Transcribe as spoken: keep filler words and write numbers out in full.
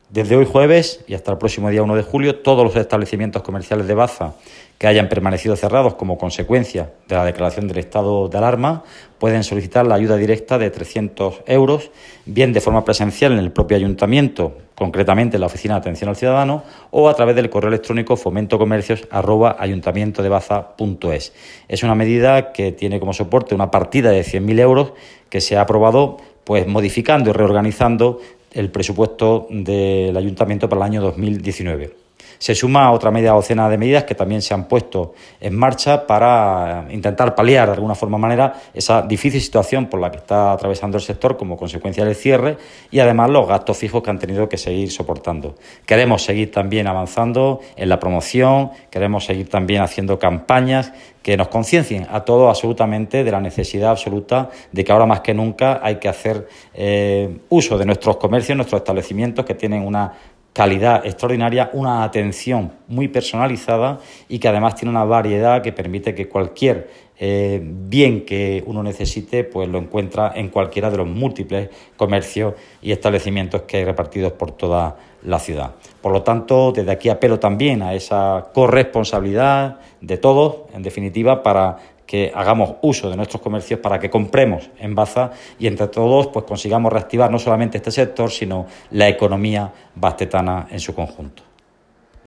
Desde hoy jueves y hasta el próximo día uno de julio, todos los establecimientos comerciales de Baza que hayan permanecido cerrados como consecuencia de la declaración del estado de alarma pueden solicitar la ayuda directa de trescientos euros, bien de forma presencial en el propio ayuntamiento, concretamente en la Oficina de Atención al Ciudadano, o a través del correo electrónico fomentocomercios arroba ayuntamiento de baza punto es. Es una medida que tiene como soporte una partida de cien mil euros que se ha aprobado pues modificando y reorganizando el presupuesto del ayuntamiento para el año dos mil diecinueve. Se suma a otra media docena de medidas que también se han puesto en marcha para intentar paliar de alguna forma o manera esa difícil situación por la que está atravesando el sector como consecuencia del cierre y además los gastos fijos que han tenido que seguir soportando. Queremos seguir también avanzando en la promoción, queremos seguir también haciendo campañas que nos conciencien a todos absolutamente de la necesidad absoluta de que ahora más que nunca hay que hacer eh, uso de nuestros comercios, nuestros establecimientos que tienen una calidad extraordinaria, una atención muy personalizada y que además tiene una variedad que permite que cualquier eh, bien que uno necesite pues lo encuentra en cualquiera de los múltiples comercios y establecimientos que hay repartidos por toda la ciudad. Por lo tanto, desde aquí apelo también a esa corresponsabilidad de todos, en definitiva, para que hagamos uso de nuestros comercios, para que compremos en Baza y entre todos pues consigamos reactivar no solamente este sector, sino la economía bastetana en su conjunto.